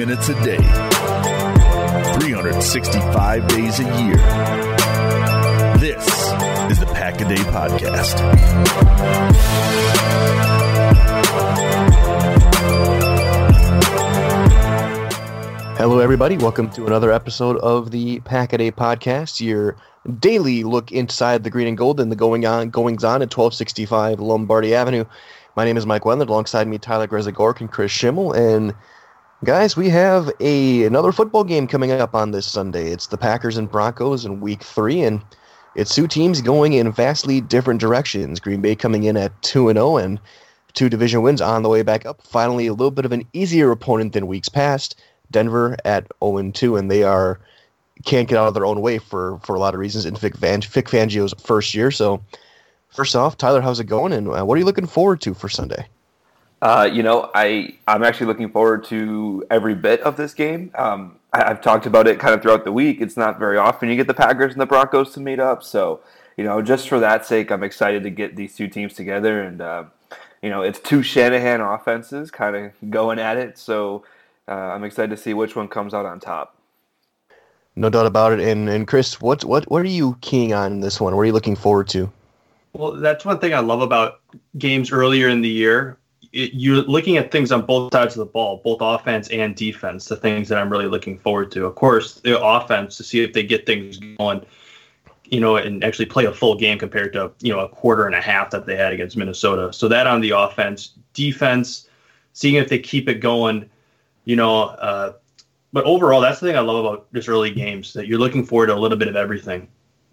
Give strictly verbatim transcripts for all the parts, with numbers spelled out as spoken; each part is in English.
minutes a day, three hundred sixty-five days a year. This is the Pack-A-Day Podcast. Hello, everybody. Welcome to another episode of the Pack-A-Day Podcast, your daily look inside the green and gold and the going on, goings on at twelve sixty-five Lombardi Avenue. My name is Mike Wendland. Alongside me, Tyler Grezagork and Chris Schimmel. And guys, we have a another football game coming up on this Sunday. It's the Packers and Broncos in Week Three, and it's two teams going in vastly different directions. Green Bay coming in at two and zero, and two division wins on the way back up. Finally, a little bit of an easier opponent than weeks past. Denver at zero and two, and they are can't get out of their own way for, for a lot of reasons in Vic, Van, Vic Fangio's first year. So, first off, Tyler, how's it going, and uh, what are you looking forward to for Sunday? Uh, you know, I, I'm actually looking forward to every bit of this game. Um, I, I've talked about it kind of throughout the week. It's not very often you get the Packers and the Broncos to meet up. So, you know, just for that sake, I'm excited to get these two teams together. And, uh, you know, it's two Shanahan offenses kind of going at it. So uh, I'm excited to see which one comes out on top. No doubt about it. And, and Chris, what, what, what are you keying on in this one? What are you looking forward to? Well, that's one thing I love about games earlier in the year. It, you're looking at things on both sides of the ball, both offense and defense, the things that I'm really looking forward to. Of course, the offense, to see if they get things going, you know, and actually play a full game compared to, you know, a quarter and a half that they had against Minnesota. So that on the offense. Defense, seeing if they keep it going, you know. Uh, but overall, that's the thing I love about this early games, that you're looking forward to a little bit of everything.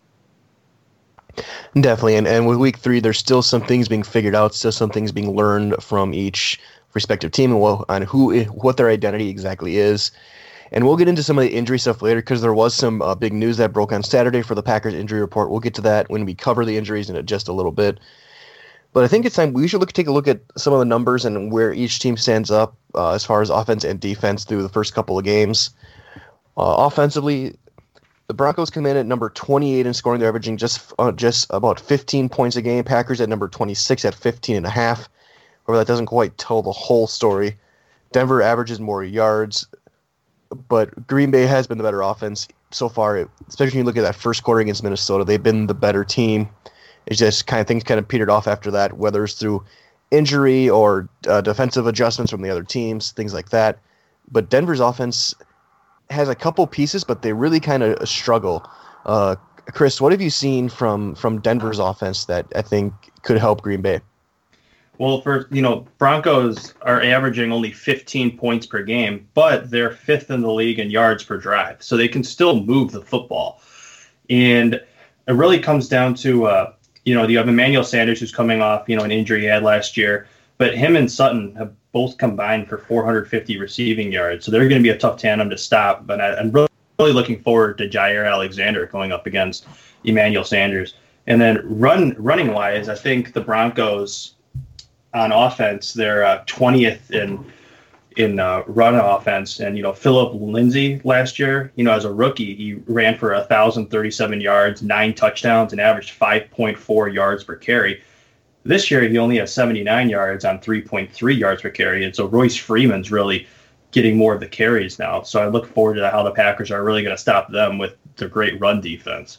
Definitely, and, and with week three, there's still some things being figured out, still some things being learned from each respective team and what, on who, what their identity exactly is. And we'll get into some of the injury stuff later because there was some uh, big news that broke on Saturday for the Packers injury report. We'll get to that when we cover the injuries in just a little bit. But I think it's time we should look take a look at some of the numbers and where each team stands up uh, as far as offense and defense through the first couple of games. Uh, offensively, the Broncos come in at number twenty-eight in scoring. They're averaging just uh, just about fifteen points a game. Packers at number twenty-six at fifteen and a half. However, that doesn't quite tell the whole story. Denver averages more yards, but Green Bay has been the better offense so far, especially when you look at that first quarter against Minnesota. They've been the better team. It's just kind of things kind of petered off after that, whether it's through injury or uh, defensive adjustments from the other teams, things like that. But Denver's offense has a couple pieces, but they really kind of struggle. Uh, Chris, what have you seen from from Denver's offense that I think could help Green Bay? Well, for you know, Broncos are averaging only fifteen points per game, but they're fifth in the league in yards per drive, so they can still move the football. And it really comes down to, uh, you know, you have Emmanuel Sanders, who's coming off, you know, an injury he had last year, but him and Sutton have both combined for four hundred fifty receiving yards, so they're going to be a tough tandem to stop. But I, I'm really, really looking forward to Jaire Alexander going up against Emmanuel Sanders. And then run running wise, I think the Broncos on offense, they're uh, twentieth in in uh, run offense. And, you know, Philip Lindsay last year, you know, as a rookie, he ran for one thousand thirty-seven yards, nine touchdowns, and averaged five point four yards per carry. This year, he only has seventy-nine yards on three point three yards per carry. And so Royce Freeman's really getting more of the carries now. So I look forward to how the Packers are really going to stop them with their great run defense.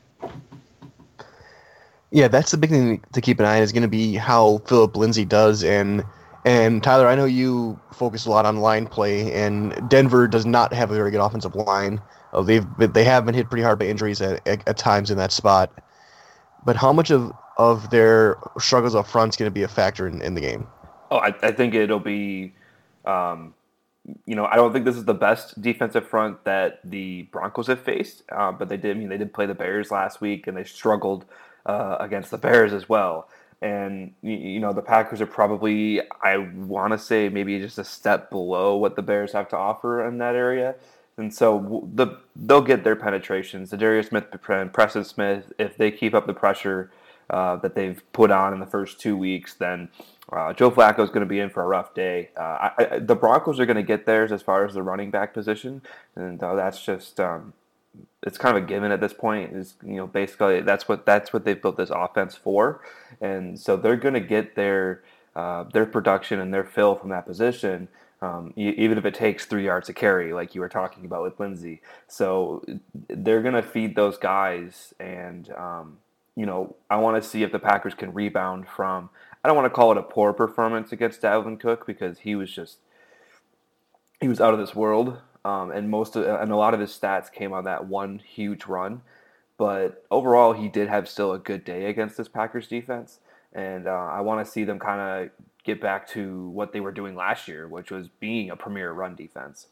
Yeah, that's the big thing to keep an eye on is going to be how Philip Lindsay does. And and Tyler, I know you focus a lot on line play, and Denver does not have a very good offensive line. Uh, they've been, they have been hit pretty hard by injuries at, at, at times in that spot. But how much of, of their struggles up front is going to be a factor in, in the game? Oh, I, I think it'll be, um, you know, I don't think this is the best defensive front that the Broncos have faced, uh, but they did. I mean, they did play the Bears last week, and they struggled uh, against the Bears as well. And, you know, the Packers are probably, I want to say, maybe just a step below what the Bears have to offer in that area. And so the they'll get their penetrations. Zadarius Smith and Preston Smith, if they keep up the pressure uh, that they've put on in the first two weeks, then uh, Joe Flacco is going to be in for a rough day. Uh, I, I, the Broncos are going to get theirs as far as the running back position, and uh, that's just um, it's kind of a given at this point. Is you know basically that's what that's what they've built this offense for, and so they're going to get their uh, their production and their fill from that position. Um, e- even if it takes three yards to carry, like you were talking about with Lindsey. So they're going to feed those guys. And, um, you know, I want to see if the Packers can rebound from, I don't want to call it a poor performance against Dalvin Cook, because he was just, he was out of this world. Um, and most of, and a lot of his stats came on that one huge run. But overall, he did have still a good day against this Packers defense. And uh, I want to see them kind of get back to what they were doing last year, which was being a premier run defense.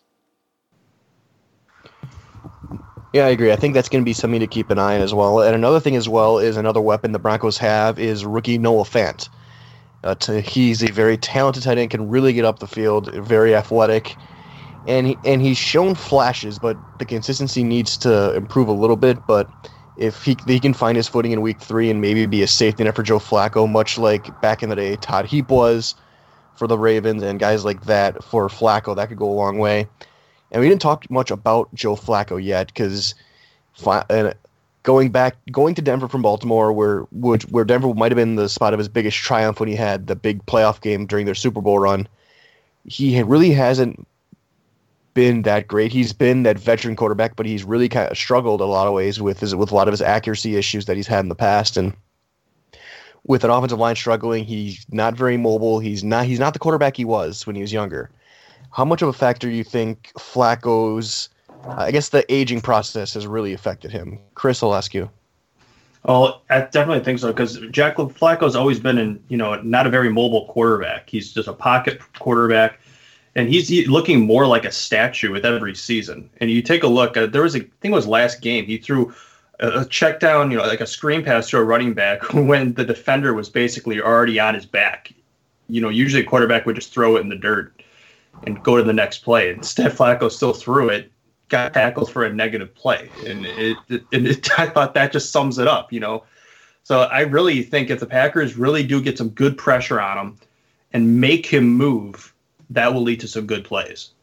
Yeah, I agree. I think that's going to be something to keep an eye on as well. And another thing as well is another weapon the Broncos have is rookie Noah Fant. Uh, to, he's a very talented tight end, can really get up the field, very athletic. And he, and he's shown flashes, but the consistency needs to improve a little bit. But if he, he can find his footing in week three and maybe be a safety net for Joe Flacco, much like back in the day Todd Heap was for the Ravens and guys like that for Flacco, that could go a long way. And we didn't talk much about Joe Flacco yet because uh, going back, going to Denver from Baltimore, where where Denver might have been the spot of his biggest triumph when he had the big playoff game during their Super Bowl run, he really hasn't been that great. He's been that veteran quarterback, but he's really kind of struggled a lot of ways with his, with a lot of his accuracy issues that he's had in the past. And with an offensive line struggling, he's not very mobile. He's not he's not the quarterback he was when he was younger. How much of a factor do you think Flacco's, uh, I guess the aging process has really affected him? Chris, I'll ask you. Oh, I definitely think so, because Jack Flacco's always been in, you know, not a very mobile quarterback. He's just a pocket quarterback. And he's looking more like a statue with every season. And you take a look, uh, there was a, I think it was last game, he threw a, a check down, you know, like a screen pass to a running back when the defender was basically already on his back. You know, usually a quarterback would just throw it in the dirt and go to the next play. Instead, Flacco still threw it, got tackled for a negative play. And it, it, and it, I thought that just sums it up, you know. So I really think if the Packers really do get some good pressure on him and make him move, that will lead to some good plays.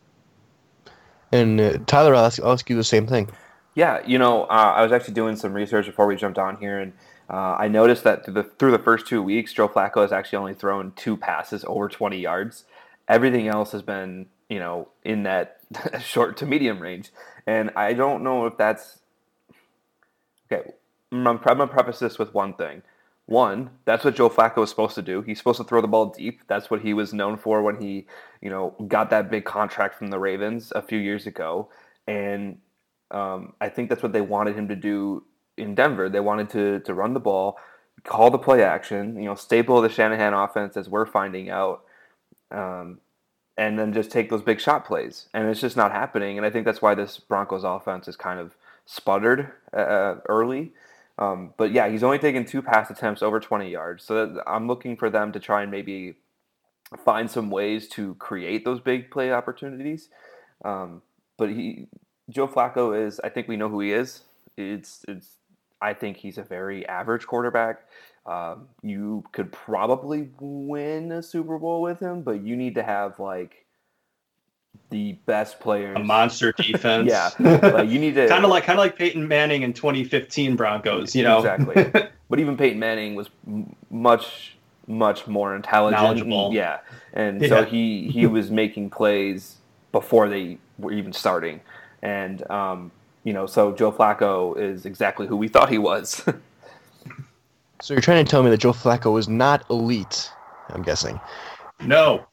And uh, Tyler, I'll ask, I'll ask you the same thing. Yeah, you know, uh, I was actually doing some research before we jumped on here, and uh, I noticed that through the, through the first two weeks, Joe Flacco has actually only thrown two passes over twenty yards. Everything else has been, you know, in that short to medium range. And I don't know if that's... Okay, I'm going to preface this with one thing. One, that's what Joe Flacco was supposed to do. He's supposed to throw the ball deep. That's what he was known for when he, you know, got that big contract from the Ravens a few years ago. And um, I think that's what they wanted him to do in Denver. They wanted to to run the ball, call the play action, you know, staple of the Shanahan offense as we're finding out, um, and then just take those big shot plays. And it's just not happening. And I think that's why this Broncos offense is kind of sputtered uh, early. Um, but yeah, he's only taken two pass attempts over twenty yards. So that I'm looking for them to try and maybe find some ways to create those big play opportunities. Um, but he, Joe Flacco is, I think we know who he is. It's, it's, I think he's a very average quarterback. Um, you could probably win a Super Bowl with him, but you need to have like the best players, a monster defense. Yeah, like you need to kind of like kind of like Peyton Manning in twenty fifteen Broncos. You know, exactly. But even Peyton Manning was m- much much more intelligent. Knowledgeable. Yeah, and yeah. so he he was making plays before they were even starting, and um, you know, so Joe Flacco is exactly who we thought he was. So you're trying to tell me that Joe Flacco is not elite? I'm guessing. No.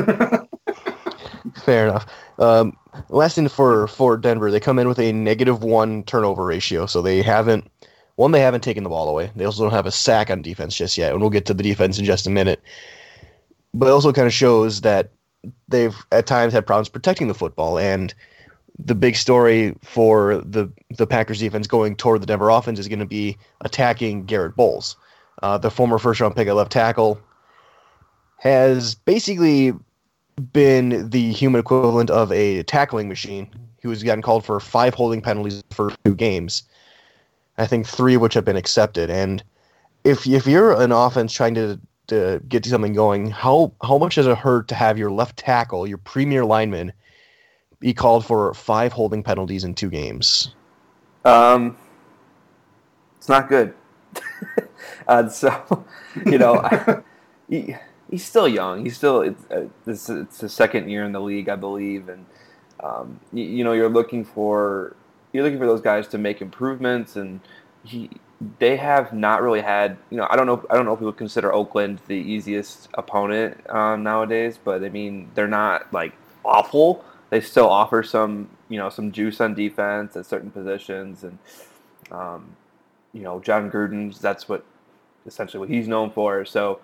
Fair enough. Um, last thing for, for Denver, they come in with a negative one turnover ratio, so they haven't one they haven't taken the ball away. They also don't have a sack on defense just yet, and we'll get to the defense in just a minute. But it also kind of shows that they've at times had problems protecting the football, and the big story for the the Packers defense going toward the Denver offense is going to be attacking Garrett Bowles, uh, the former first round pick at left tackle, has basically been the human equivalent of a tackling machine. He was gotten called for five holding penalties for two games, I think three of which have been accepted. And if if you're an offense trying to, to get something going, how how much does it hurt to have your left tackle, your premier lineman, be called for five holding penalties in two games? Um, it's not good. uh, so, you know, I, he's still young. He's still it's, uh, this it's his second year in the league, I believe, and um, you, you know you're looking for you're looking for those guys to make improvements, and he they have not really had you know I don't know I don't know if we would consider Oakland the easiest opponent um, nowadays, but I mean they're not like awful. They still offer some you know some juice on defense at certain positions, and um, you know John Gruden's that's what essentially what he's known for. So.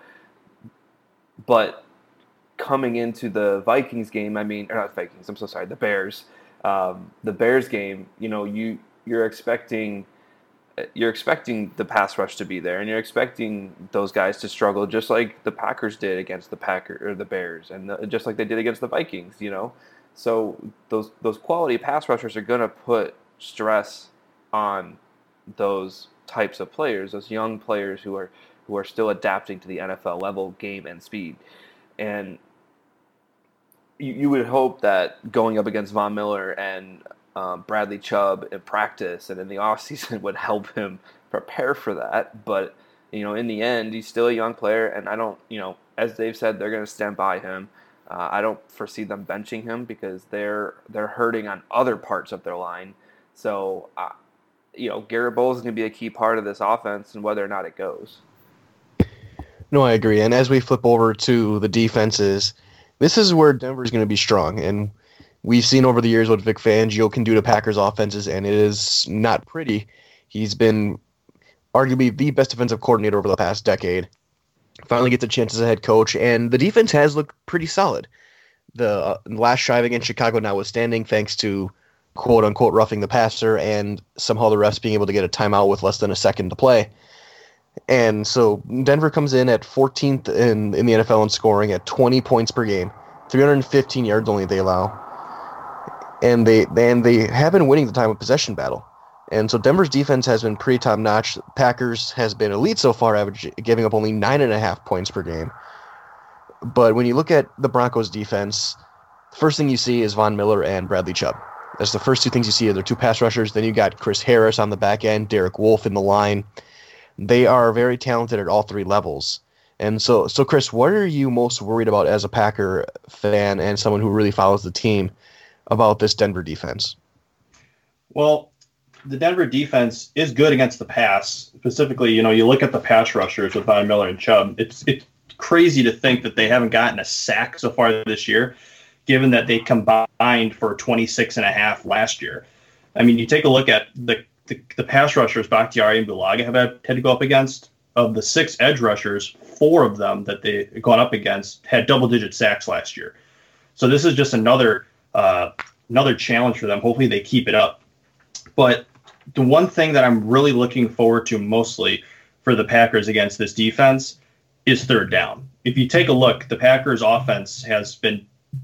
But coming into the Vikings game, I mean, or not Vikings, I'm so sorry, the Bears. Um, the Bears game, you know, you you're expecting you're expecting the pass rush to be there, and you're expecting those guys to struggle, just like the Packers did against the Packer or the Bears, and the, just like they did against the Vikings. You know, so those those quality pass rushers are going to put stress on those types of players, those young players who are. who are still adapting to the N F L level game and speed. And you, you would hope that going up against Von Miller and um, Bradley Chubb in practice and in the offseason would help him prepare for that. But, you know, in the end, he's still a young player, and I don't, you know, as they've said, they're going to stand by him. Uh, I don't foresee them benching him because they're they're hurting on other parts of their line. So, uh, you know, Garrett Bowles is going to be a key part of this offense and whether or not it goes. No, I agree. And as we flip over to the defenses, this is where Denver's going to be strong. And we've seen over the years what Vic Fangio can do to Packers offenses, and it is not pretty. He's been arguably the best defensive coordinator over the past decade. Finally gets a chance as a head coach, and the defense has looked pretty solid. The uh, last drive against Chicago notwithstanding, thanks to quote-unquote roughing the passer and somehow the refs being able to get a timeout with less than a second to play. And so Denver comes in at fourteenth in, in the N F L in scoring at twenty points per game, three hundred fifteen yards only they allow. And they, and they have been winning the time of possession battle. And so Denver's defense has been pretty top-notch. Packers has been elite so far, average, giving up only nine and a half points per game. But when you look at the Broncos' defense, the first thing you see is Von Miller and Bradley Chubb. That's the first two things you see. They're two pass rushers. Then you got Chris Harris on the back end, Derek Wolfe in the line. They are very talented at all three levels. And so, so Chris, what are you most worried about as a Packer fan and someone who really follows the team about this Denver defense? Well, the Denver defense is good against the pass. Specifically, you know, you look at the pass rushers with Von Miller and Chubb. It's it's crazy to think that they haven't gotten a sack so far this year, given that they combined for twenty-six and a half last year. I mean, you take a look at the The, the pass rushers, Bakhtiari and Bulaga, have had, had to go up against. Of the six edge rushers, four of them that they've gone up against had double-digit sacks last year. So this is just another uh, another challenge for them. Hopefully they keep it up. But the one thing that I'm really looking forward to mostly for the Packers against this defense is third down. If you take a look, the Packers' offense has been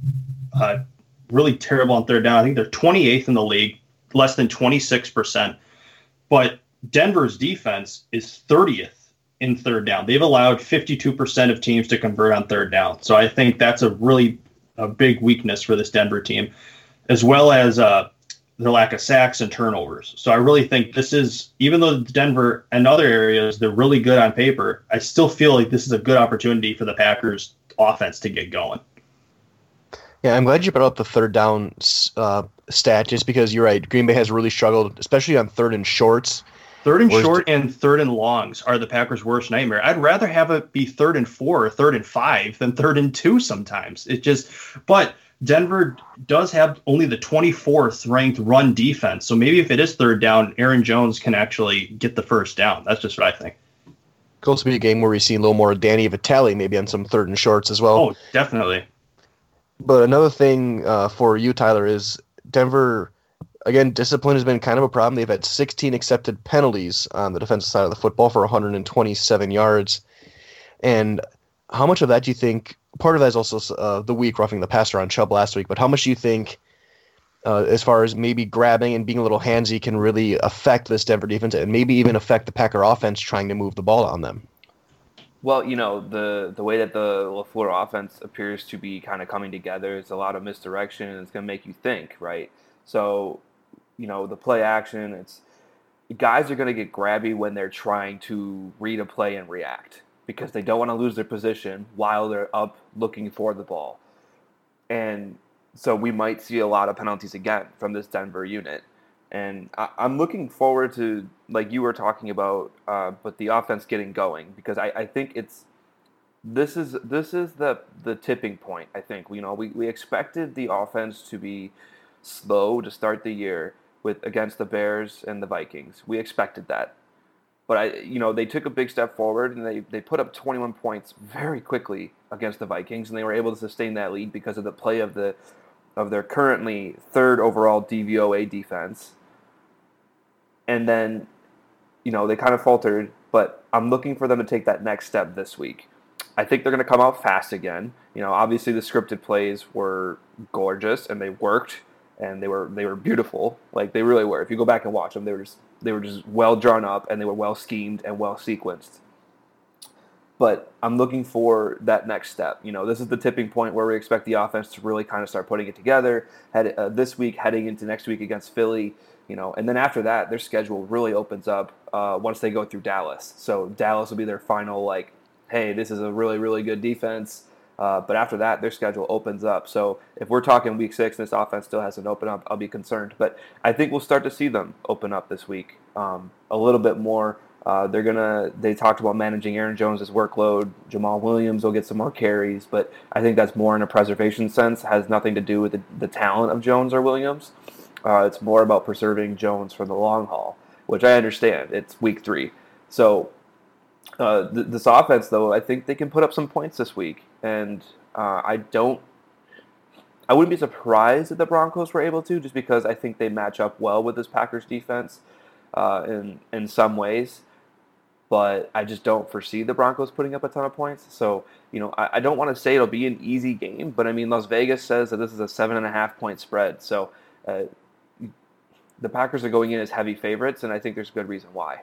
uh, really terrible on third down. I think they're twenty-eighth in the league, less than twenty-six percent. But Denver's defense is thirtieth in third down. They've allowed fifty-two percent of teams to convert on third down. So I think that's a really a big weakness for this Denver team, as well as uh, the lack of sacks and turnovers. So I really think this is, even though Denver and other areas, they're really good on paper, I still feel like this is a good opportunity for the Packers offense to get going. Yeah, I'm glad you brought up the third down uh, stat, just because you're right. Green Bay has really struggled, especially on third and shorts. Third and short and third and longs are the Packers' worst nightmare. I'd rather have it be third and four or third and five than third and two sometimes. It just, but Denver does have only the twenty-fourth ranked run defense. So maybe if it is third down, Aaron Jones can actually get the first down. That's just what I think. Could also be a game where we see a little more Danny Vitale maybe on some third and shorts as well. Oh, definitely. But another thing uh, for you, Tyler, is Denver, again, discipline has been kind of a problem. They've had sixteen accepted penalties on the defensive side of the football for one hundred twenty-seven yards. And how much of that do you think, part of that is also uh, the week roughing the passer on Chubb last week, but how much do you think, uh, as far as maybe grabbing and being a little handsy, can really affect this Denver defense and maybe even affect the Packer offense trying to move the ball on them? Well, you know, the, the way that the LaFleur offense appears to be kind of coming together is a lot of misdirection, and it's going to make you think, right? So, you know, the play action, it's guys are going to get grabby when they're trying to read a play and react. because they don't want to lose their position while they're up looking for the ball. And so we might see a lot of penalties again from this Denver unit. And I, I'm looking forward to, like you were talking about, uh, but the offense getting going, because I, I think it's this is this is the the tipping point. I think you know we, we expected the offense to be slow to start the year with against the Bears and the Vikings. We expected that, but I you know they took a big step forward and they they put up twenty-one points very quickly against the Vikings, and they were able to sustain that lead because of the play of the of their currently third overall D V O A defense. And then, you know, they kind of faltered, but I'm looking for them to take that next step this week. I think they're going to come out fast again. You know, obviously the scripted plays were gorgeous and they worked and they were they were beautiful. Like they really were. If you go back and watch them, they were just they were just well drawn up and they were well schemed and well sequenced. But I'm looking for that next step. You know, this is the tipping point where we expect the offense to really kind of start putting it together. Head, uh, this week, heading into next week against Philly, you know, and then after that, their schedule really opens up uh, once they go through Dallas. So Dallas will be their final, like, hey, this is a really, really good defense. Uh, but after that, their schedule opens up. So if we're talking week six and this offense still hasn't opened up, I'll be concerned. But I think we'll start to see them open up this week um, a little bit more. Uh, they're gonna. They talked about managing Aaron Jones' workload. Jamal Williams will get some more carries, but I think that's more in a preservation sense. Has nothing to do with the, the talent of Jones or Williams. Uh, it's more about preserving Jones for the long haul, which I understand. It's week three, so uh, th- this offense, though, I think they can put up some points this week, and uh, I don't. I wouldn't be surprised if the Broncos were able to, just because I think they match up well with this Packers defense uh, in in some ways. But I just don't foresee the Broncos putting up a ton of points. So, you know, I, I don't want to say it'll be an easy game, but I mean, Las Vegas says that this is a seven and a half point spread. So uh, the Packers are going in as heavy favorites, and I think there's good reason why.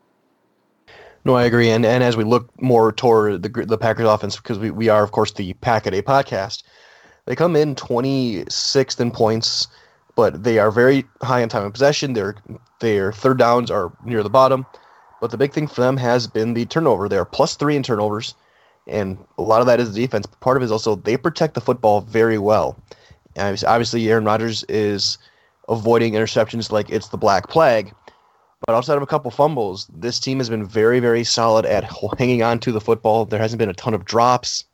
No, I agree. And and as we look more toward the the Packers offense, because we, we are, of course, the Pack-A-Day podcast, they come in twenty-sixth in points, but they are very high in time of possession. Their, their third downs are near the bottom. But the big thing for them has been the turnover. They're plus three in turnovers, and a lot of that is the defense. But part of it is also they protect the football very well. And obviously, Aaron Rodgers is avoiding interceptions like it's the Black Plague. But outside of a couple fumbles, this team has been very, very solid at hanging on to the football. There hasn't been a ton of drops.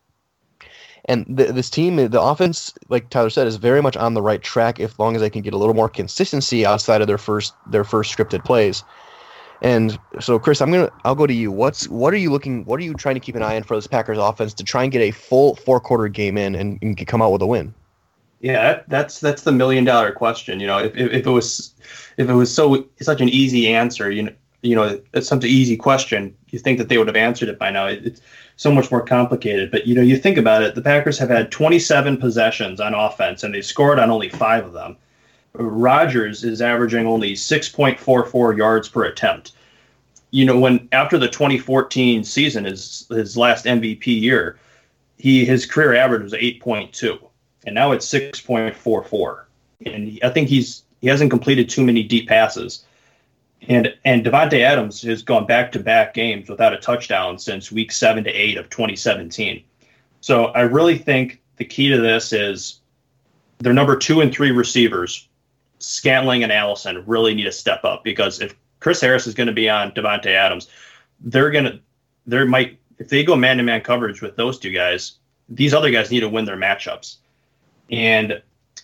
And th- this team, the offense, like Tyler said, is very much on the right track as long as they can get a little more consistency outside of their first their first scripted plays. And so, Chris, I'm gonna I'll go to you. What's what are you looking? What are you trying to keep an eye on for this Packers offense to try and get a full four quarter game in and, and come out with a win? Yeah, that's that's the million dollar question. You know, if, if if it was if it was so such an easy answer, you know, you know, it's such an easy question. You think that they would have answered it by now. It, it's so much more complicated. But you know, you think about it. The Packers have had twenty-seven possessions on offense, and they scored on only five of them. Rodgers is averaging only six point four four yards per attempt. You know, when after the twenty fourteen season, his his last M V P year, he his career average was eight point two, and now it's six point four four. And he, I think he's he hasn't completed too many deep passes. And and Davante Adams has gone back to back games without a touchdown since week seven to eight of twenty seventeen. So I really think the key to this is their number two and three receivers, Scantling and Allison, really need to step up, because if Chris Harris is going to be on Davante Adams, they're going to, there might, if they go man-to-man coverage with those two guys, these other guys need to win their matchups. And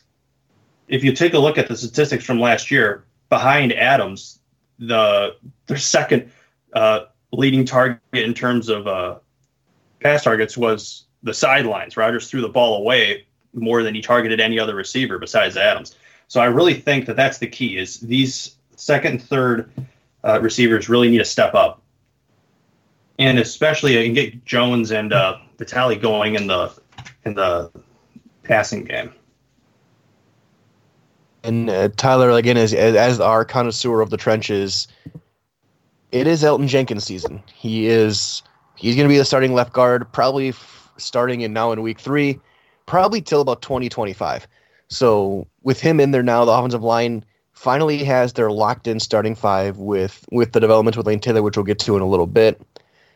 if you take a look at the statistics from last year, behind Adams, the their second uh, leading target in terms of uh, pass targets was the sidelines. Rodgers threw the ball away more than he targeted any other receiver besides Adams. So I really think that that's the key, is these second and third uh, receivers really need to step up. And especially uh, you can get Jones and uh, Vitale going in the in the passing game. And uh, Tyler, again, as, as our connoisseur of the trenches, it is Elgton Jenkins season. He is he's going to be the starting left guard, probably f- starting in now in week three, probably till about twenty twenty-five. So with him in there now, the offensive line finally has their locked-in starting five with, with the development with Lane Taylor, which we'll get to in a little bit.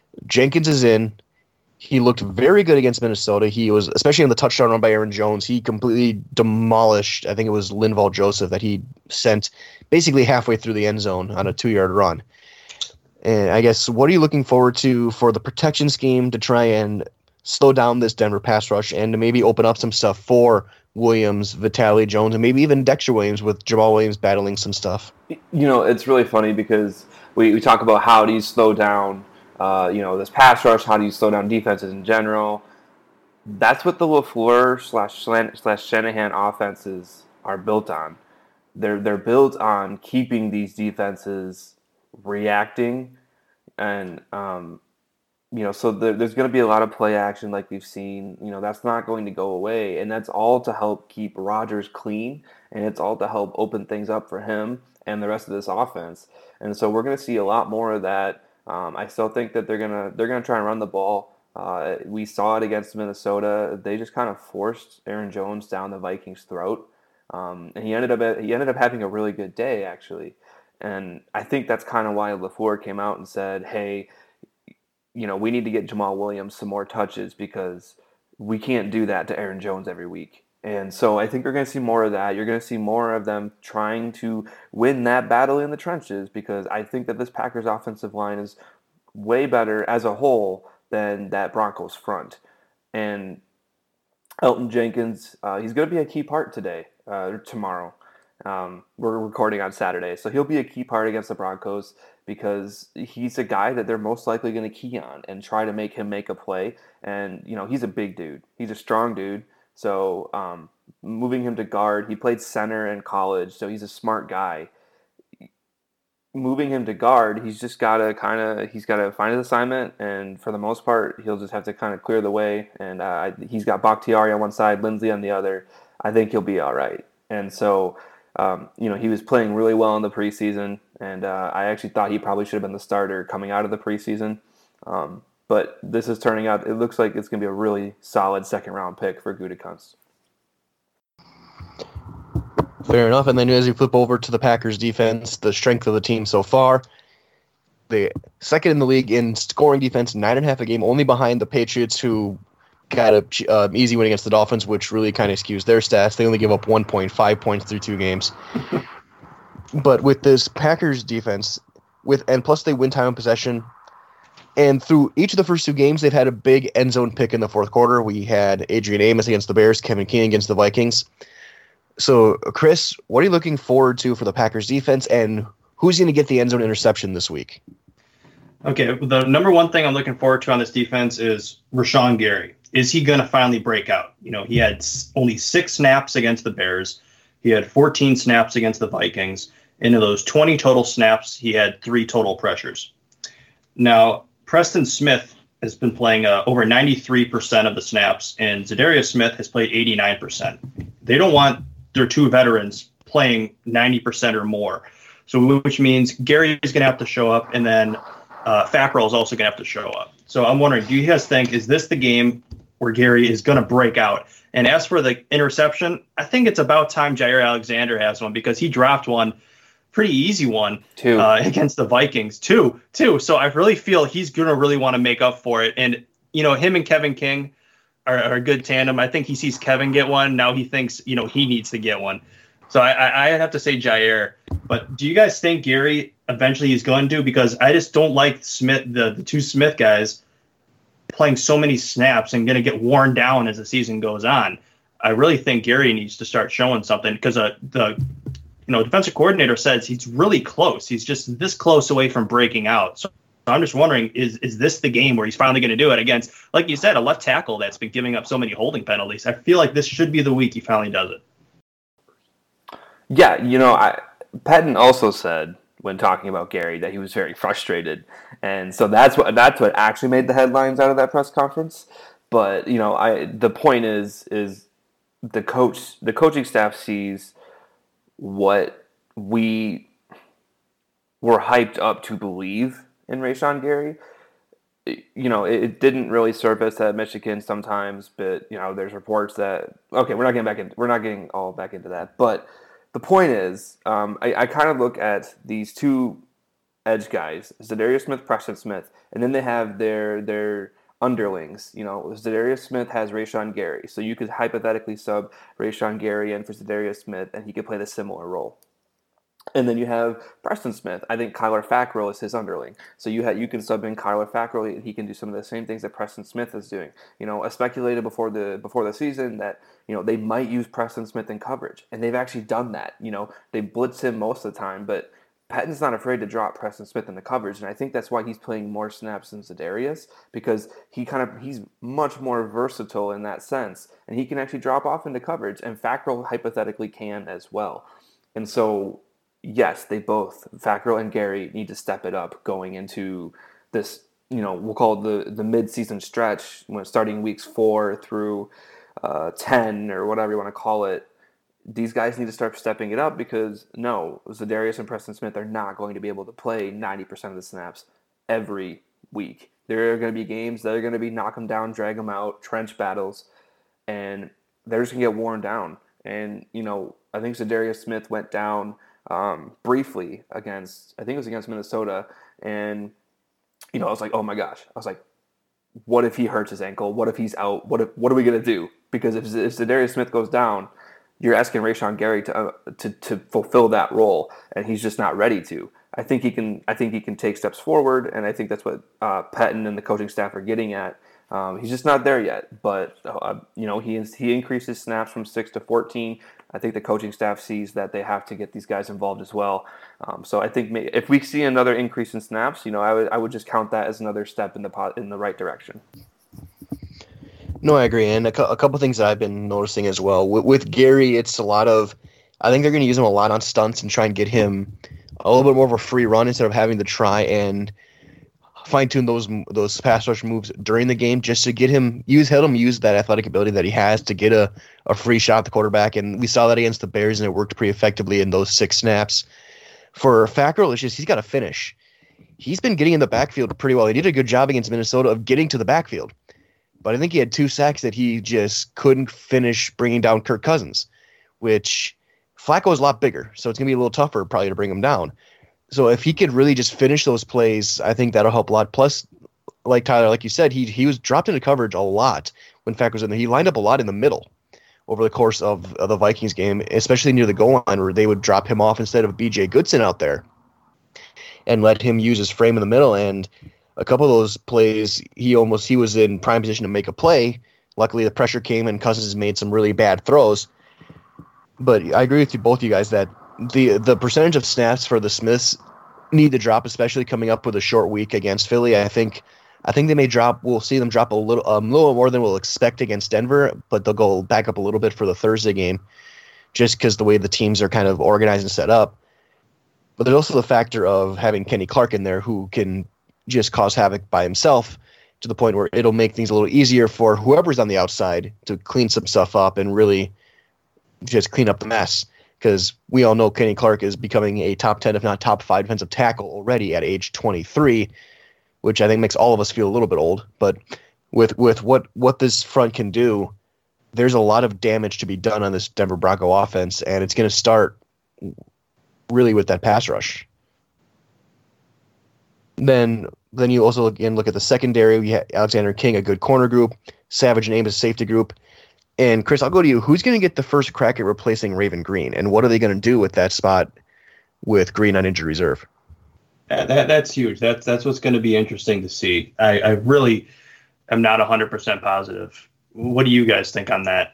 Jenkins is in. He looked very good against Minnesota. He was, especially on the touchdown run by Aaron Jones, he completely demolished, I think it was Linval Joseph that he sent basically halfway through the end zone on a two-yard run. And I guess, what are you looking forward to for the protection scheme to try and slow down this Denver pass rush and to maybe open up some stuff for Williams, Vitaly Jones, and maybe even Dexter Williams with Jamal Williams battling some stuff? You know, it's really funny because we, we talk about how do you slow down Uh, you know, this pass rush, how do you slow down defenses in general? That's what the LaFleur slash slash Shanahan offenses are built on. They're they're built on keeping these defenses reacting, and um, you know, so there, there's going to be a lot of play action like we've seen. You know, that's not going to go away, and that's all to help keep Rodgers clean, and it's all to help open things up for him and the rest of this offense. And so we're going to see a lot more of that. Um, I still think that they're gonna they're gonna try and run the ball. Uh, we saw it against Minnesota. They just kind of forced Aaron Jones down the Vikings' throat, um, and he ended up he ended up having a really good day actually. And I think that's kind of why LaFleur came out and said, "Hey, you know, we need to get Jamal Williams some more touches because we can't do that to Aaron Jones every week." And so I think you're going to see more of that. You're going to see more of them trying to win that battle in the trenches because I think that this Packers offensive line is way better as a whole than that Broncos front. And Elgton Jenkins, uh, he's going to be a key part today, uh, or tomorrow. Um, we're recording on Saturday, so he'll be a key part against the Broncos because he's a guy that they're most likely going to key on and try to make him make a play. And, you know, he's a big dude. He's a strong dude. So um, moving him to guard, he played center in college, so he's a smart guy. Moving him to guard, he's just got to kind of he's got to find his assignment, and for the most part, he'll just have to kind of clear the way. And uh, he's got Bakhtiari on one side, Lindsey on the other. I think he'll be all right. And so, um, you know, he was playing really well in the preseason, and uh, I actually thought he probably should have been the starter coming out of the preseason. Um, But this is turning out, it looks like it's going to be a really solid second-round pick for Gutekunst. Fair enough. And then as you flip over to the Packers defense, the strength of the team so far, the second in the league in scoring defense, nine and a half a game, only behind the Patriots, who got an uh, easy win against the Dolphins, which really kind of skews their stats. They only give up one point five points through two games. But with this Packers defense, with and plus they win time of possession, and through each of the first two games, they've had a big end zone pick in the fourth quarter. We had Adrian Amos against the Bears, Kevin Keenan against the Vikings. So, Chris, what are you looking forward to for the Packers defense, and who's going to get the end zone interception this week? Okay, the number one thing I'm looking forward to on this defense is Rashawn Gary. Is he going to finally break out? You know, he had only six snaps against the Bears. He had fourteen snaps against the Vikings. And in those twenty total snaps, he had three total pressures. Now, Preston Smith has been playing uh, over ninety-three percent of the snaps, and Zadarius Smith has played eighty-nine percent. They don't want their two veterans playing ninety percent or more. So, which means Gary is going to have to show up, and then uh, Fackrell is also going to have to show up. So I'm wondering, do you guys think, is this the game where Gary is going to break out? And as for the interception, I think it's about time Jair Alexander has one because he dropped one, pretty easy one, two. Uh, against the Vikings. Two, two. So I really feel he's going to really want to make up for it. And, you know, him and Kevin King are, are a good tandem. I think he sees Kevin get one. Now he thinks, you know, he needs to get one. So I, I, I have to say Jair. But do you guys think Gary eventually is going to? Because I just don't like Smith, the, the two Smith guys, playing so many snaps and going to get worn down as the season goes on. I really think Gary needs to start showing something because uh, the you know defensive coordinator says he's really close. He's just this close away from breaking out. So I'm just wondering, is is this the game where he's finally going to do it against, like you said, a left tackle that's been giving up so many holding penalties? I feel like this should be the week he finally does it. Yeah, you know, I, Patton also said when talking about Gary that he was very frustrated, and so that's what that's what actually made the headlines out of that press conference. But you know, I the point is is the coach the coaching staff sees what we were hyped up to believe in Rashawn Gary. You know, it, it didn't really surface at Michigan sometimes, but you know, there's reports that okay, we're not getting back in, we're not getting all back into that, but. The point is, um, I, I kind of look at these two edge guys, Zadarius Smith, Preston Smith, and then they have their their underlings. You know, Zadarius Smith has Rashawn Gary, so you could hypothetically sub Rashawn Gary in for Zadarius Smith, and he could play the similar role. And then you have Preston Smith. I think Kyler Fackrell is his underling. So you have, you can sub in Kyler Fackrell, and he can do some of the same things that Preston Smith is doing. You know, I speculated before the before the season that, you know, they might use Preston Smith in coverage, and they've actually done that. You know, they blitz him most of the time, but Patton's not afraid to drop Preston Smith in the coverage, and I think that's why he's playing more snaps than Zadarius, because he kind of he's much more versatile in that sense, and he can actually drop off into coverage, and Fackrell hypothetically can as well. And so, yes, they both, Fackrell and Gary, need to step it up going into this, you know, we'll call it the, the mid-season stretch, when starting weeks four through uh, ten or whatever you want to call it. These guys need to start stepping it up, because no, Zadarius and Preston Smith are not going to be able to play ninety percent of the snaps every week. There are going to be games that are going to be knock them down, drag them out, trench battles, and they're just going to get worn down. And, you know, I think Zadarius Smith went down um, briefly against, I think it was against Minnesota, and, you know, I was like, oh my gosh. I was like, what if he hurts his ankle? What if he's out? What if, what are we going to do? Because if, if Zadarius Smith goes down, you're asking Rashawn Gary to, uh, to to fulfill that role, and he's just not ready to. I think he can. I think he can take steps forward, and I think that's what uh, Patton and the coaching staff are getting at. Um, he's just not there yet, but uh, you know, he is, he increases snaps from six to fourteen. I think the coaching staff sees that they have to get these guys involved as well. Um, so I think may, if we see another increase in snaps, you know, I would I would just count that as another step in the pot, in the right direction. No, I agree. And a, cu- a couple things that I've been noticing as well. With, with Gary, it's a lot of – I think they're going to use him a lot on stunts and try and get him a little bit more of a free run instead of having to try and fine-tune those those pass rush moves during the game, just to get him – use let him use that athletic ability that he has to get a, a free shot at the quarterback. And we saw that against the Bears, and it worked pretty effectively in those six snaps. For Fackrell, it's just he's got to finish. He's been getting in the backfield pretty well. He did a good job against Minnesota of getting to the backfield. But I think he had two sacks that he just couldn't finish bringing down Kirk Cousins, which Flacco is a lot bigger, so it's going to be a little tougher probably to bring him down. So if he could really just finish those plays, I think that'll help a lot. Plus, like Tyler, like you said, he he was dropped into coverage a lot when Flacco was in there. He lined up a lot in the middle over the course of, of the Vikings game, especially near the goal line, where they would drop him off instead of B J Goodson out there and let him use his frame in the middle. And a couple of those plays, he almost he was in prime position to make a play. Luckily, the pressure came, and Cousins has made some really bad throws. But I agree with you, both you guys, that the the percentage of snaps for the Smiths need to drop, especially coming up with a short week against Philly. I think I think they may drop. We'll see them drop a little, um, little more than we'll expect against Denver, but they'll go back up a little bit for the Thursday game, just because the way the teams are kind of organized and set up. But there's also the factor of having Kenny Clark in there, who can just cause havoc by himself, to the point where it'll make things a little easier for whoever's on the outside to clean some stuff up and really just clean up the mess. Because we all know Kenny Clark is becoming a top ten, if not top five defensive tackle already at age twenty-three, which I think makes all of us feel a little bit old. But with with what, what this front can do, there's a lot of damage to be done on this Denver Bronco offense, and it's going to start really with that pass rush. Then then you also again look at the secondary. We have Alexander King, a good corner group, Savage and Amos, a safety group. And Chris, I'll go to you. Who's going to get the first crack at replacing Raven Green, and what are they going to do with that spot with Green on injury reserve? That, that that's huge. That's that's what's going to be interesting to see. I, I really am not one hundred percent positive. What do you guys think on that?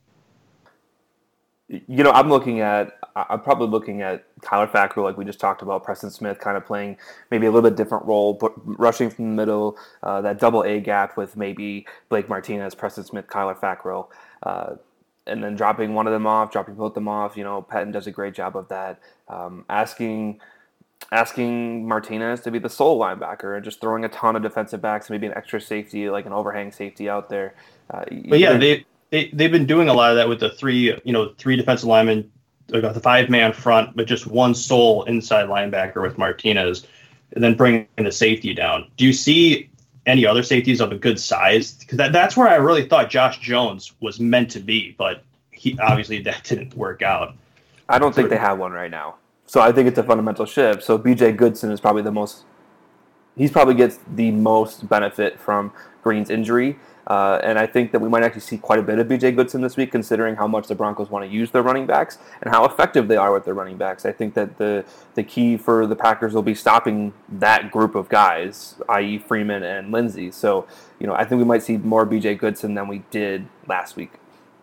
You know, I'm looking at, I'm probably looking at Kyler Fackrell, like we just talked about, Preston Smith kind of playing maybe a little bit different role, but rushing from the middle, uh, that double A gap with maybe Blake Martinez, Preston Smith, Kyler Fackrell, uh, and then dropping one of them off, dropping both of them off. You know, Patton does a great job of that. Um, asking asking Martinez to be the sole linebacker and just throwing a ton of defensive backs, maybe an extra safety, like an overhang safety out there. Uh, but yeah, they. They, they've been doing a lot of that with the three, you know, three defensive linemen, the five-man front, but just one sole inside linebacker with Martinez, and then bringing the safety down. Do you see any other safeties of a good size? Because that, that's where I really thought Josh Jones was meant to be, but he obviously that didn't work out. I don't think they have one right now. So I think it's a fundamental shift. So B J Goodson is probably the most, he's probably gets the most benefit from Green's injury. Uh, and I think that we might actually see quite a bit of B J Goodson this week, considering how much the Broncos want to use their running backs and how effective they are with their running backs. I think that the the key for the Packers will be stopping that group of guys, that is. Freeman and Lindsey. So, you know, I think we might see more B J Goodson than we did last week.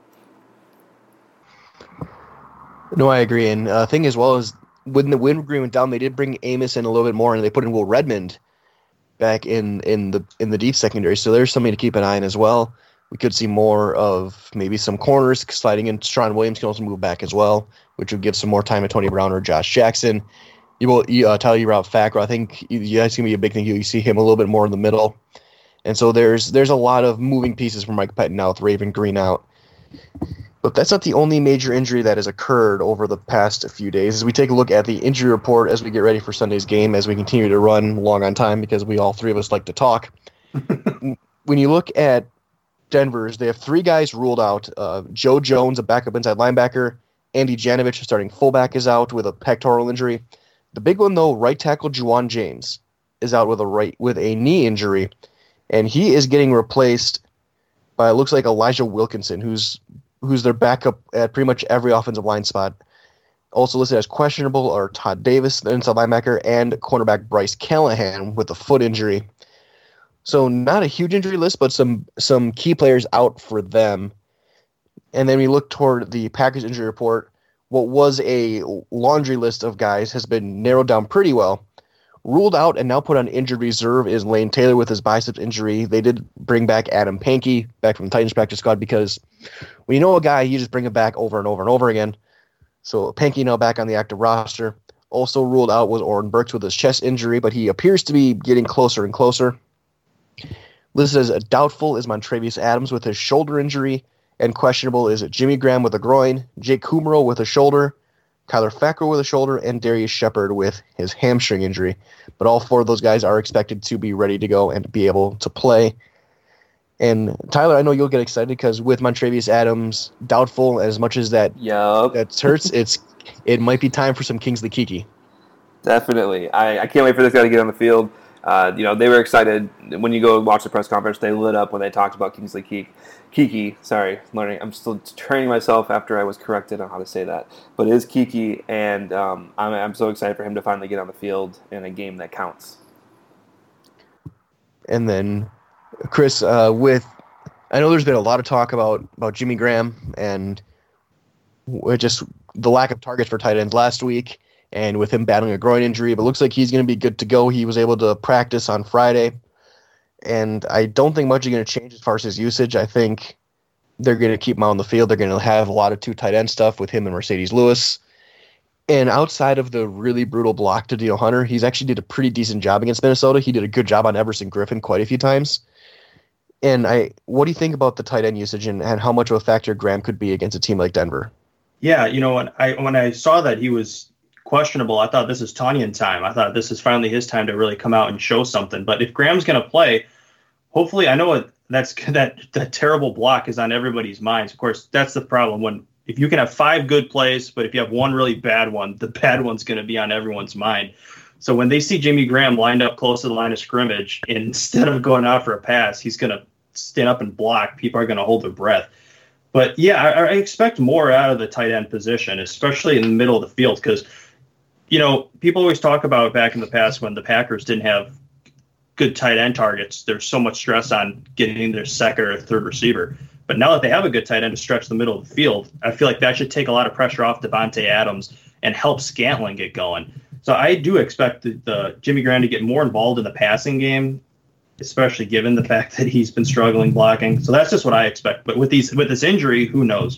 No, I agree. And uh, thing as well is when the win agreement down, they did bring Amos in a little bit more, and they put in Will Redmond back in, in the in the deep secondary. So there's something to keep an eye on as well. We could see more of maybe some corners sliding in. Strawn Williams can also move back as well, which would give some more time to Tony Brown or Josh Jackson. You will uh, tell you about Fackrell. I think yeah, it's gonna be a big thing. You see him a little bit more in the middle, and so there's there's a lot of moving pieces for Mike Pettin out, with Raven Green out. But that's not the only major injury that has occurred over the past few days. As we take a look at the injury report as we get ready for Sunday's game, as we continue to run long on time because we all three of us like to talk. When you look at Denver's, they have three guys ruled out. Uh, Joe Jones, a backup inside linebacker. Andy Janovich, a starting fullback, is out with a pectoral injury. The big one, though, right tackle Juwan James is out with a right with a knee injury, and he is getting replaced by, it looks like, Elijah Wilkinson, who's who's their backup at pretty much every offensive line spot. Also listed as questionable are Todd Davis, the inside linebacker, and cornerback Bryce Callahan with a foot injury. So not a huge injury list, but some some key players out for them. And then we look toward the Packers injury report. What was a laundry list of guys has been narrowed down pretty well. Ruled out and now put on injured reserve is Lane Taylor with his biceps injury. They did bring back Adam Pankey back from the Titans practice squad because when you know a guy, you just bring him back over and over and over again. So Pankey now back on the active roster. Also ruled out was Oren Burks with his chest injury, but he appears to be getting closer and closer. Listed as a doubtful is Montravius Adams with his shoulder injury, and questionable is Jimmy Graham with a groin, Jake Kumerow with a shoulder, Kyler Fackrell with a shoulder, and Darius Shepard with his hamstring injury. But all four of those guys are expected to be ready to go and be able to play. And Tyler, I know you'll get excited because with Montravius Adams doubtful, as much as that yep. that hurts, it's it might be time for some Kingsley Keke. Definitely. I, I can't wait for this guy to get on the field. Uh, you know, they were excited. When you go watch the press conference, they lit up when they talked about Kingsley Keke. Keke, sorry, learning. I'm still training myself after I was corrected on how to say that. But it is Keke, and um, I'm, I'm so excited for him to finally get on the field in a game that counts. And then, Chris, uh, with I know there's been a lot of talk about, about Jimmy Graham and just the lack of targets for tight ends last week, and with him battling a groin injury, but it looks like he's going to be good to go. He was able to practice on Friday, and I don't think much is going to change as far as his usage. I think they're going to keep him on the field. They're going to have a lot of two tight end stuff with him and Mercedes Lewis. And outside of the really brutal block to Danielle Hunter, he's actually did a pretty decent job against Minnesota. He did a good job on Everson Griffin quite a few times. And I, what do you think about the tight end usage and, and how much of a factor Graham could be against a team like Denver? Yeah, you know, when I when I saw that he was questionable, I thought this is Tanyan time. I thought this is finally his time to really come out and show something. But if Graham's going to play, hopefully, I know what that's that that terrible block is on everybody's minds. Of course, that's the problem. When if you can have five good plays, but if you have one really bad one, the bad one's going to be on everyone's mind. So when they see Jimmy Graham lined up close to the line of scrimmage, instead of going out for a pass, he's going to stand up and block. People are going to hold their breath. But yeah, I, I expect more out of the tight end position, especially in the middle of the field, because you know, people always talk about back in the past when the Packers didn't have good tight end targets. There's so much stress on getting their second or third receiver. But now that they have a good tight end to stretch the middle of the field, I feel like that should take a lot of pressure off Devontae Adams and help Scantling get going. So I do expect the, the Jimmy Graham to get more involved in the passing game, especially given the fact that he's been struggling blocking. So that's just what I expect. But with these with this injury, who knows?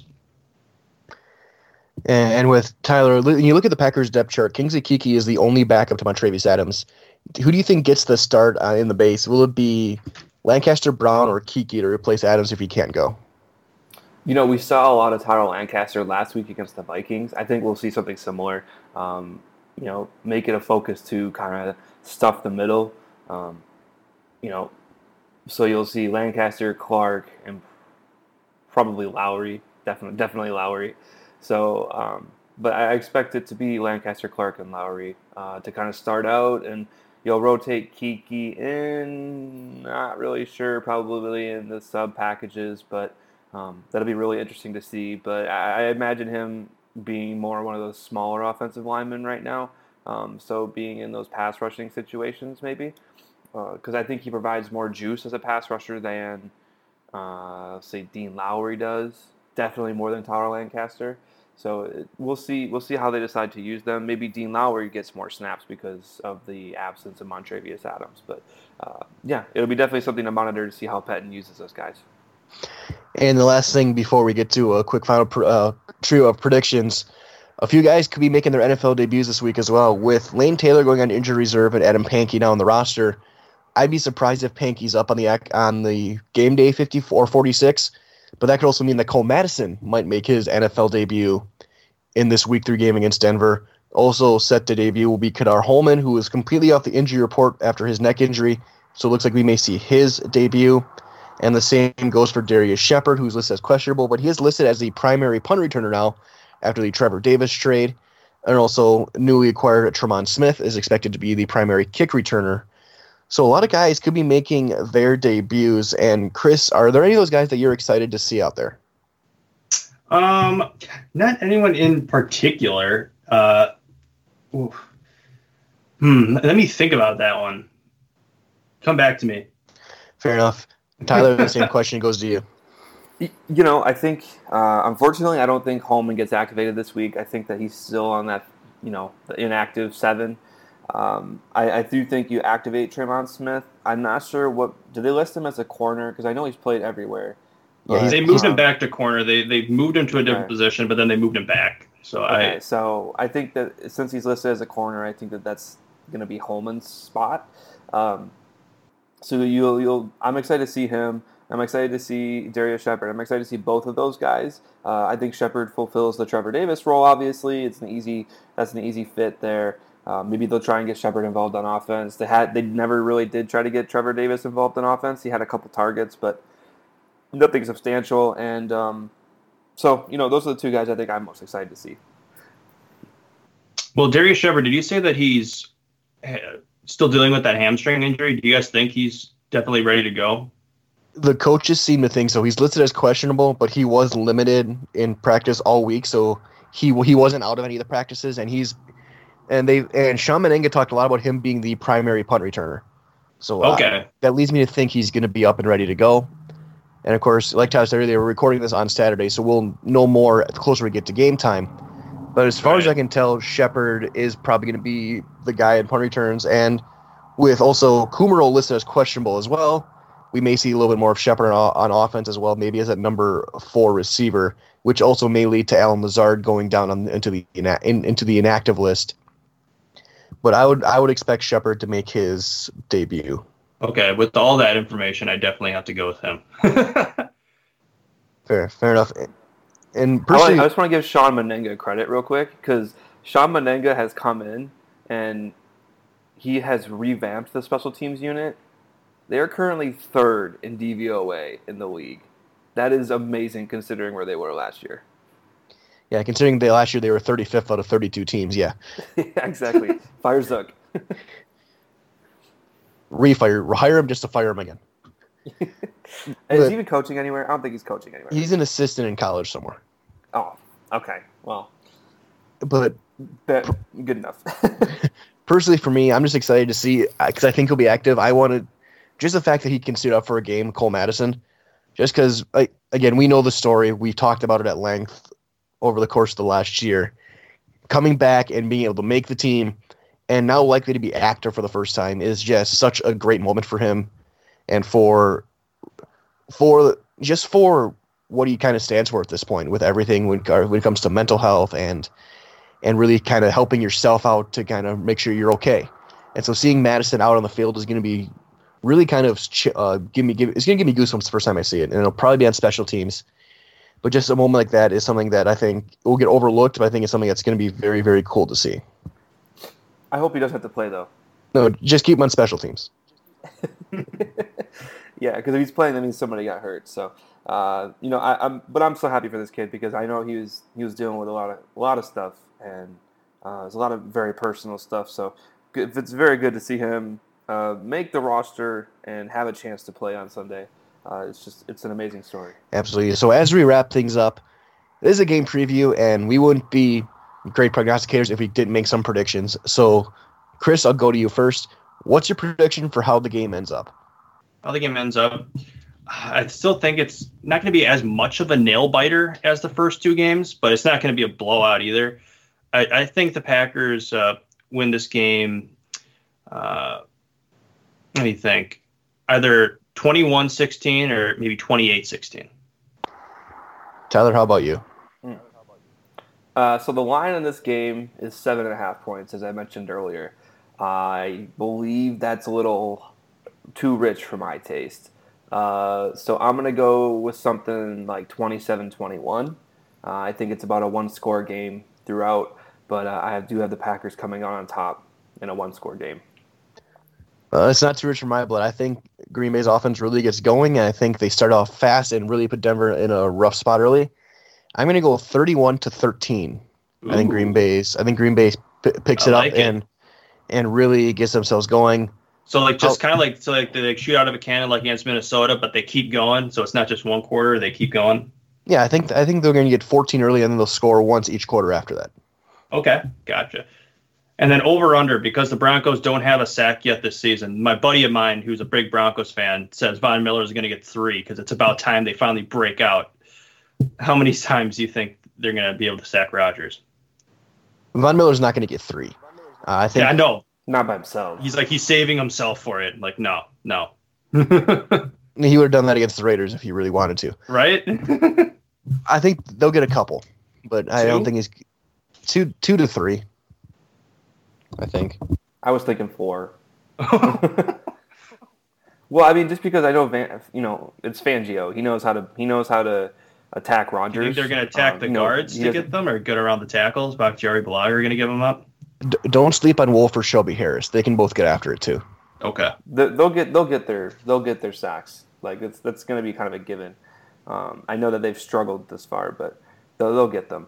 And with Tyler, when you look at the Packers depth chart, Kingsley Keke is the only backup to Montravius Adams. Who do you think gets the start uh, in the base? Will it be Lancaster, Brown, or Keke to replace Adams if he can't go? You know, we saw a lot of Tyrell Lancaster last week against the Vikings. I think we'll see something similar. Um, you know, make it a focus to kind of stuff the middle. Um, you know, so you'll see Lancaster, Clark, and probably Lowry. Definitely, definitely Lowry. So, um, but I expect it to be Lancaster, Clark, and Lowry uh, to kind of start out, and you'll rotate Kiki in. Not really sure, probably in the sub packages, but um, that'll be really interesting to see. But I, I imagine him being more one of those smaller offensive linemen right now. Um, so being in those pass rushing situations, maybe, because uh, I think he provides more juice as a pass rusher than, uh, say, Dean Lowry does. Definitely more than Tyler Lancaster. So it, we'll see. We'll see how they decide to use them. Maybe Dean Lowry gets more snaps because of the absence of Montravius Adams. But uh, yeah, it'll be definitely something to monitor to see how Pettine uses those guys. And the last thing before we get to a quick final pr- uh, trio of predictions. A few guys could be making their N F L debuts this week as well, with Lane Taylor going on injury reserve and Adam Pankey now on the roster. I'd be surprised if Pankey's up on the on the game day fifty-four forty-six, but that could also mean that Cole Madison might make his N F L debut in this week three game against Denver. Also set to debut will be Kadar Holman, who is completely off the injury report after his neck injury, so it looks like we may see his debut. And the same goes for Darius Shepard, who's listed as questionable, but he is listed as the primary punt returner now after the Trevor Davis trade. And also, newly acquired Tremont Smith is expected to be the primary kick returner. So a lot of guys could be making their debuts. And Chris, are there any of those guys that you're excited to see out there? Um, not anyone in particular. Uh, oof. hmm. Let me think about that one. Come back to me. Fair enough. Tyler, the same question goes to you. You know, I think, uh, unfortunately, I don't think Holman gets activated this week. I think that he's still on that, you know, the inactive seven. Um, I, I do think you activate Tremont Smith. I'm not sure what – do they list him as a corner? Because I know he's played everywhere. Yeah, But, they moved um, him back to corner. They they moved him to a different Okay. position, but then they moved him back. So Okay, I so I think that since he's listed as a corner, I think that that's going to be Holman's spot. Um, so you'll you'll. I'm excited to see him. I'm excited to see Darius Shepard. I'm excited to see both of those guys. Uh, I think Shepard fulfills the Trevor Davis role. Obviously, it's an easy. That's an easy fit there. Uh, maybe they'll try and get Shepard involved on offense. They had. They never really did try to get Trevor Davis involved in offense. He had a couple targets, but nothing substantial. And um, so, you know, those are the two guys I think I'm most excited to see. well, Darius Shepard, did you say that he's uh, still dealing with that hamstring injury? Do you guys think he's definitely ready to go? The coaches seem to think so. He's listed as questionable, but he was limited in practice all week, so he he wasn't out of any of the practices. And he's and they and Sean Menenga talked a lot about him being the primary punt returner. So uh, Okay. that leads me to think he's going to be up and ready to go. And of course, like Tyler said earlier, we're recording this on Saturday, so we'll know more the closer we get to game time. But as far as Right. I can tell, Shepard is probably going to be the guy in punt returns, and with also Kumaro listed as questionable as well. We may see a little bit more of Shepard on, on offense as well, maybe as a number four receiver, which also may lead to Alan Lazard going down on, into the ina- in, into the inactive list. But I would I would expect Shepard to make his debut. Okay, with all that information, I definitely have to go with him. Fair, fair enough. And I, personally, I just want to give Sean Menenga credit real quick because Sean Menenga has come in and he has revamped the special teams unit. They are currently third in D V O A in the league. That is amazing considering where they were last year. yeah, considering they last year they were thirty-fifth out of thirty-two teams, yeah. Yeah, exactly. Fire Zook. Refire, hire him just to fire him again. Is But- he even coaching anywhere? I don't think he's coaching anywhere. He's an assistant in college somewhere. Oh, okay. Well, But bet, good enough. personally, for me, I'm just excited to see because I think he'll be active. I wanted just the fact that he can suit up for a game, Cole Madison, just because, like, again, we know the story. We've talked about it at length over the course of the last year. Coming back and being able to make the team and now likely to be active for the first time is just such a great moment for him and for for just for what he kind of stands for at this point with everything when, when it comes to mental health and and really kind of helping yourself out to kind of make sure you're okay. And so seeing Madison out on the field is going to be really kind of uh, give me give it's going to give me goosebumps the first time I see it, and it'll probably be on special teams. But just a moment like that is something that I think will get overlooked, but I think it's something that's going to be very, very cool to see. I hope he doesn't have to play, though. No, just keep him on special teams. Yeah, because if he's playing, that means somebody got hurt. So, uh, you know, I, I'm but I'm so happy for this kid because I know he was he was dealing with a lot of a lot of stuff, and uh, there's a lot of very personal stuff. So it's very good to see him uh, make the roster and have a chance to play on Sunday. Uh, it's just it's an amazing story. Absolutely. So as we wrap things up, this is a game preview, and we wouldn't be great prognosticators if we didn't make some predictions. So, Chris, I'll go to you first. What's your prediction for how the game ends up? How the game ends up, I still think it's not going to be as much of a nail biter as the first two games, but it's not going to be a blowout either. I, I think the Packers uh, win this game. Uh, let me think. Either twenty-one sixteen or maybe twenty-eight sixteen. Tyler, how about you? Uh, so the line in this game is seven and a half points, as I mentioned earlier. I believe that's a little too rich for my taste. Uh, so I'm going to go with something like twenty-seven twenty-one. Uh, I think it's about a one-score game throughout, but uh, I do have the Packers coming on on top in a one-score game. Uh, it's not too rich for my blood. I think Green Bay's offense really gets going, and I think they start off fast and really put Denver in a rough spot early. I'm going to go thirty-one to thirteen. Ooh. I think Green Bay's. I think Green Bay p- picks I it like up it. and and really gets themselves going. So like just oh. kind of like so like they like shoot out of a cannon like against Minnesota, but they keep going. So it's not just one quarter; they keep going. Yeah, I think I think they're going to get fourteen early, and then they'll score once each quarter after that. Okay, gotcha. And then over under, because the Broncos don't have a sack yet this season. My buddy of mine, who's a big Broncos fan, says Von Miller is going to get three because it's about time they finally break out. How many times do you think they're going to be able to sack Rodgers? Von Miller's not going to get three. Uh, I think. Yeah, I know. Not by himself. He's like he's saving himself for it. Like no, no. He would have done that against the Raiders if he really wanted to. Right? I think they'll get a couple, but I Two? don't think he's two two to three. I think. I was thinking four. Well, I mean, just because I know Van, you know, it's Fangio. He knows how to. He knows how to attack Rodgers. You think they're going to attack um, the you know, guards to get them, or get around the tackles? Bakhtiari Bulaga are going to give them up. D- don't sleep on Wolf or Shelby Harris. They can both get after it too. Okay. The, they'll get. They'll get their. They'll get their sacks. Like it's that's going to be kind of a given. Um, I know that they've struggled this far, but they'll, they'll get them.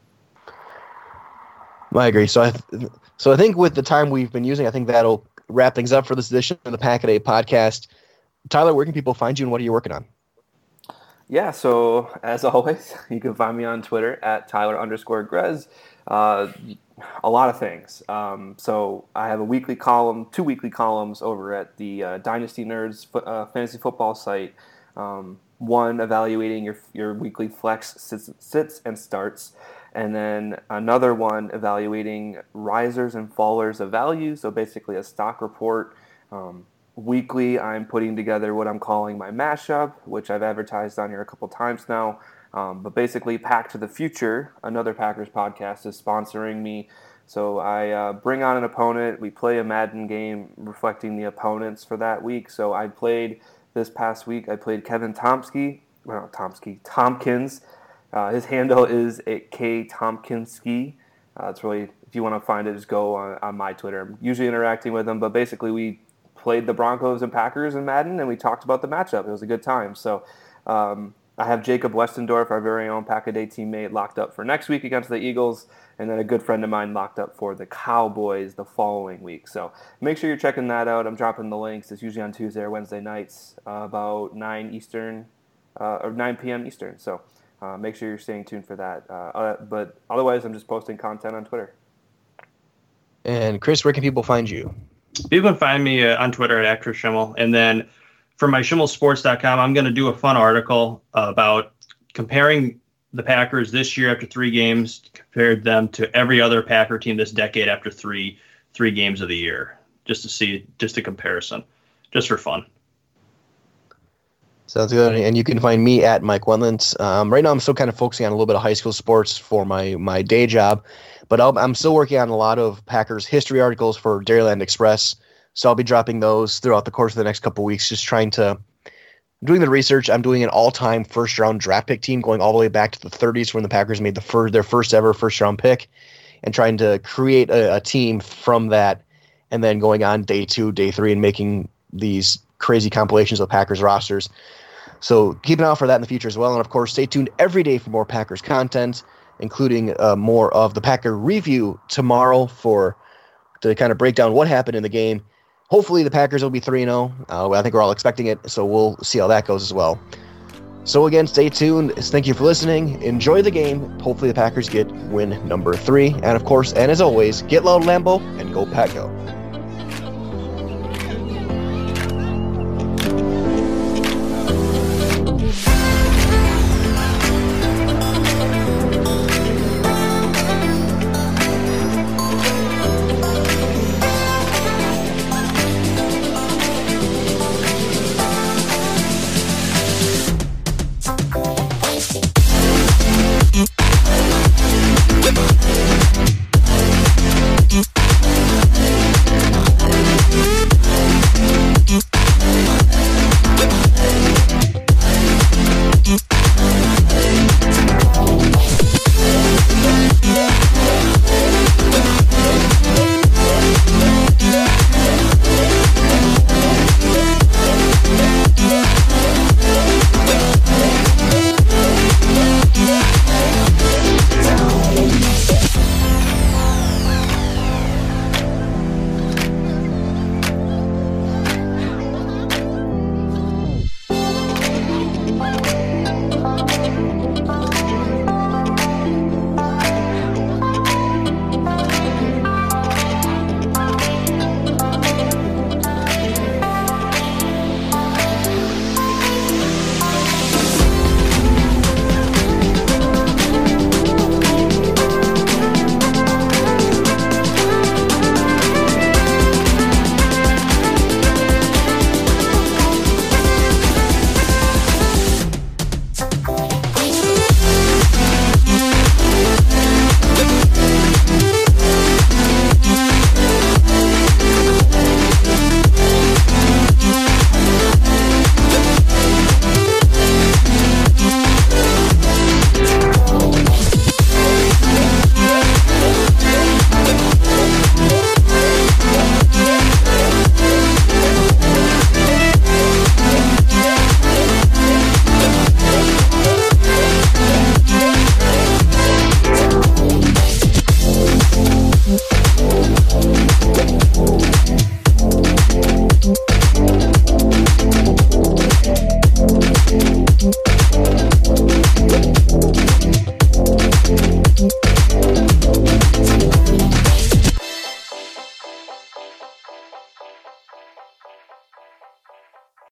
I agree. So I, th- so I think with the time we've been using, I think that'll wrap things up for this edition of the Pack a Day podcast. Tyler, where can people find you, and what are you working on? Yeah, so as always, you can find me on Twitter at Tyler underscore Grez. Uh, a lot of things. Um, so I have a weekly column, two weekly columns over at the uh, Dynasty Nerds uh, fantasy football site. Um, one evaluating your your weekly flex sits, sits and starts, and then another one evaluating risers and fallers of value. So basically a stock report. Um, weekly, I'm putting together what I'm calling my mashup, which I've advertised on here a couple times now. Um, but basically, Pack to the Future, another Packers podcast, is sponsoring me. So I uh, bring on an opponent. We play a Madden game reflecting the opponents for that week. So I played this past week. I played Kevin Tomsky, well, Tomsky, Tompkins. Uh, his handle is at K Tompkinski. Uh, it's really, if you want to find it, just go on, on my Twitter. I'm usually interacting with him, but basically we played the Broncos and Packers in Madden, and we talked about the matchup. It was a good time. So um, I have Jacob Westendorf, our very own Pack-A-Day teammate, locked up for next week against the Eagles, and then a good friend of mine locked up for the Cowboys the following week. So make sure you're checking that out. I'm dropping the links. It's usually on Tuesday or Wednesday nights, uh, about nine Eastern, uh, or nine p.m. Eastern. So uh, make sure you're staying tuned for that. Uh, uh, but otherwise, I'm just posting content on Twitter. And Chris, where can people find you? People can find me uh, on Twitter at Actor Schimmel. And then for my Schimmel Sports dot com, I'm going to do a fun article uh, about comparing the Packers this year after three games, compared them to every other Packer team this decade after three three games of the year, just to see, just a comparison, just for fun. Sounds good. And you can find me at Mike Wendlands. Um, right now, I'm still kind of focusing on a little bit of high school sports for my, my day job, but I'll, I'm still working on a lot of Packers history articles for Dairyland Express. So I'll be dropping those throughout the course of the next couple of weeks, just trying to doing the research. I'm doing an all-time first-round draft pick team going all the way back to the thirties when the Packers made the first, their first ever first-round pick, and trying to create a, a team from that, and then going on day two, day three, and making these crazy compilations of Packers rosters. So keep an eye out for that in the future as well. And of course, stay tuned every day for more Packers content, including uh, more of the Packer review tomorrow for to kind of break down what happened in the game. Hopefully the Packers will be three and oh. Uh, I think we're all expecting it, so we'll see how that goes as well. So again, stay tuned. Thank you for listening. Enjoy the game. Hopefully the Packers get win number three. And of course, and as always, get loud, Lambeau, and go Pack Go.